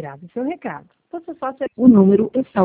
grave seu recado. Você só O número está